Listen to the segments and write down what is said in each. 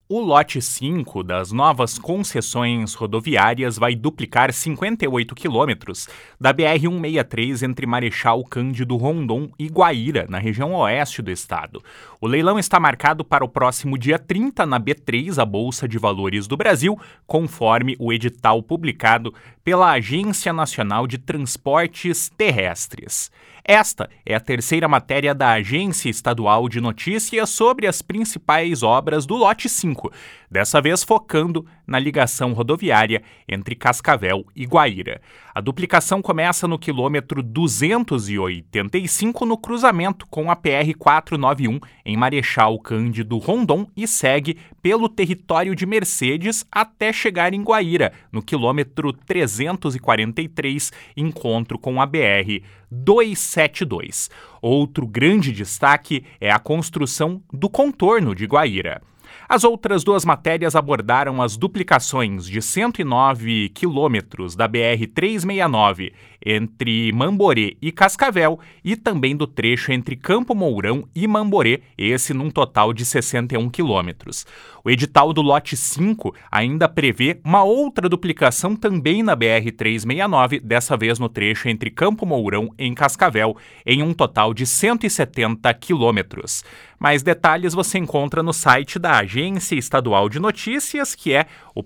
O lote 5 das novas concessões rodoviárias vai duplicar 58 quilômetros da BR-163 entre Marechal Cândido Rondon e Guaíra, na região oeste do estado. O leilão está marcado para o próximo dia 30 na B3, a Bolsa de Valores do Brasil, conforme o edital publicado pela Agência Nacional de Transportes Terrestres. Esta é a terceira matéria da Agência Estadual de Notícias sobre as principais obras do lote 5, dessa vez focando na ligação rodoviária entre Cascavel e Guaíra. A duplicação começa no quilômetro 285 no cruzamento com a PR-491 em Marechal Cândido Rondon e segue pelo território de Mercedes até chegar em Guaíra, no quilômetro 343, encontro com a BR-272. Outro grande destaque é a construção do contorno de Guaíra. As outras duas matérias abordaram as duplicações de 109 quilômetros da BR-369 entre Mamborê e Cascavel e também do trecho entre Campo Mourão e Mamborê, esse num total de 61 quilômetros. O edital do lote 5 ainda prevê uma outra duplicação também na BR-369, dessa vez no trecho entre Campo Mourão e Cascavel, em um total de 170 quilômetros. Mais detalhes você encontra no site da Agência Estadual de Notícias, que é o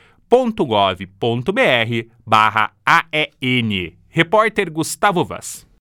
paraná.pr.gov.br/AEN. Repórter Gustavo Vaz.